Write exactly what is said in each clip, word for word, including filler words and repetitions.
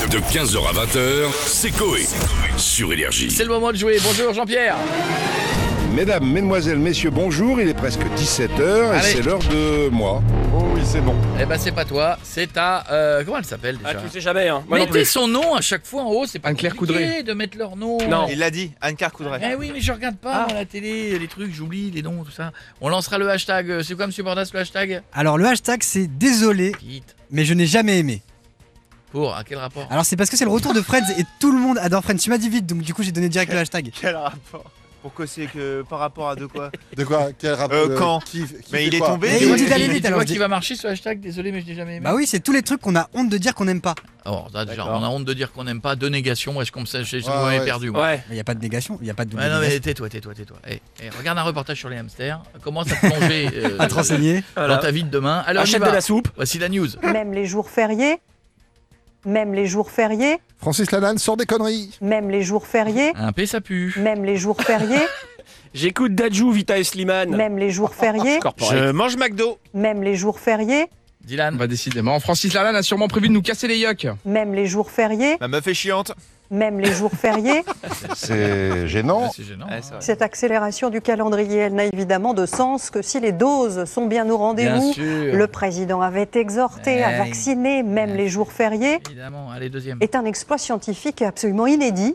De quinze heures à vingt heures, c'est Coé. Sur Énergie. C'est le moment de jouer. Bonjour Jean-Pierre. Mesdames, mesdemoiselles, messieurs, bonjour. Il est presque dix-sept heures et Allez. c'est l'heure de moi. Oh oui, c'est bon. Eh ben c'est pas toi, c'est ta... Euh, comment elle s'appelle déjà? Ah, tu sais jamais, hein. Moi non Mettez plus. son nom à chaque fois en haut, c'est pas Anne-Claire compliqué Coudray. de mettre leur nom. Non. Il l'a dit, Anne-Claire Coudray. Eh oui, mais je regarde pas moi, la télé, les trucs, j'oublie les noms, tout ça. On lancera le hashtag. C'est quoi, monsieur Bordas, le hashtag? Alors le hashtag c'est désolé, Vite. mais je n'ai jamais aimé. Pour, à quel rapport? Alors c'est parce que c'est le retour de Friends et tout le monde adore Friends. Tu m'as dit vite, donc du coup j'ai donné direct le hashtag. Quel rapport? Pourquoi c'est que par rapport à de quoi? De quoi? Quel rapport? Euh, quand qui, qui Mais fait il est quoi? tombé. Mais Tu il vois dit qui- d'aller tu vite, vois alors je qui dis- va marcher ce hashtag? Désolé, mais je l'ai jamais aimé. Bah oui, c'est tous les trucs qu'on a honte de dire qu'on n'aime pas. Alors, ça, déjà, D'accord. on a honte de dire qu'on n'aime pas, de négation. Est-ce qu'on me sait, je Ouais, ouais. perdu moi. Ouais. Il n'y a pas de négation, il n'y a pas de double Ouais, non mais négation. tais-toi, tais-toi, tais-toi. Eh, eh, regarde un reportage sur les hamsters. Commence à te plonger euh, À te renseigner. Voilà. dans ta vie de demain. Alors, on y Achète va. de la soupe. Voici la news. Même les jours fériés, même les jours fériés, Francis Lalanne sort des conneries. même les jours fériés, Un P, ça pue. même les jours fériés, J'écoute Dadju, Vita et Slimane. même les jours fériés, Corporate. Je mange McDo. même les jours fériés, Dylan. Bah décidément, Francis Lalanne a sûrement prévu de nous casser les yucks. même les jours fériés, Ma meuf est chiante. même les jours fériés. C'est gênant. Ah, c'est gênant. Ouais, hein. c'est vrai. Cette accélération du calendrier, elle n'a évidemment de sens que si les doses sont bien au Bien rendez-vous. sûr. Le président avait exhorté Eh, à vacciner même les jours fériés. Évidemment. Allez, deuxième. Est un exploit scientifique absolument inédit.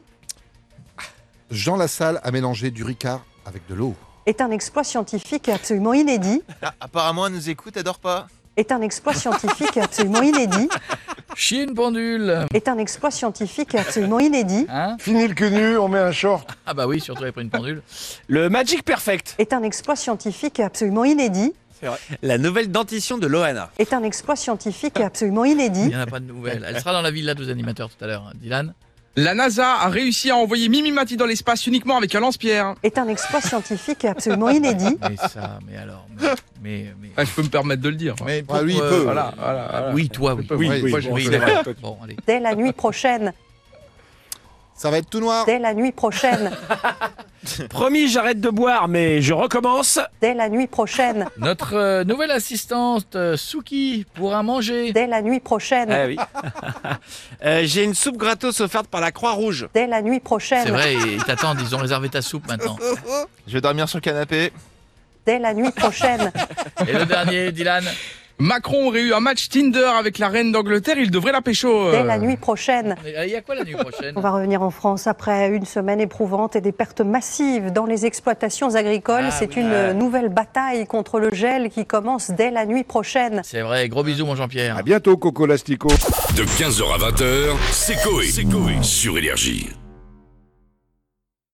Jean Lassalle a mélangé du Ricard avec de l'eau. Est un exploit scientifique absolument inédit. Ah, apparemment, elle nous écoute, elle dort pas. Est un exploit scientifique absolument inédit. Chier une pendule. Est un exploit scientifique absolument inédit. Hein? Fini le cul nu, on met un short. Ah bah oui, surtout après une pendule. Le Magic Perfect. Est un exploit scientifique absolument inédit. La nouvelle dentition de Loana. Est un exploit scientifique absolument Il inédit. n'y en a pas de nouvelles. Elle sera dans la villa dos animateurs tout à l'heure. Dylan. La NASA a réussi à envoyer Mimi Mati dans l'espace uniquement avec un lance-pierre. Est un exploit scientifique absolument inédit. Mais ça, mais alors. Mais, mais, mais, Ah, je peux me permettre de le dire. mais Ah, lui, il pourquoi- peut. Voilà, voilà, voilà. Oui, toi, oui. Oui, Oui, moi, bon, je- Oui, c'est vrai. Bon, allez. Dès la nuit prochaine. Ça va être tout noir. Dès la nuit prochaine. Promis, j'arrête de boire, mais je recommence. Dès la nuit prochaine. Notre euh, nouvelle assistante, euh, Suki, pourra manger. Dès la nuit prochaine. Ah oui. Euh, J'ai une soupe gratos offerte par la Croix-Rouge. Dès la nuit C'est prochaine. vrai, ils t'attendent, ils ont réservé ta soupe maintenant. Je vais dormir sur le canapé. Dès la nuit prochaine. Et le dernier, Dylan. Macron aurait eu un match Tinder avec la reine d'Angleterre, il devrait la pécho. euh. Dès la nuit prochaine. Il y a quoi la nuit prochaine? On va revenir en France après une semaine éprouvante et des pertes massives dans les exploitations agricoles. Ah C'est oui. une Ouais. nouvelle bataille contre le gel qui commence dès la nuit prochaine. C'est vrai, gros bisous mon Jean-Pierre. À bientôt, Coco Lastico. De quinze heures à vingt heures, c'est Coé. Sur Énergie.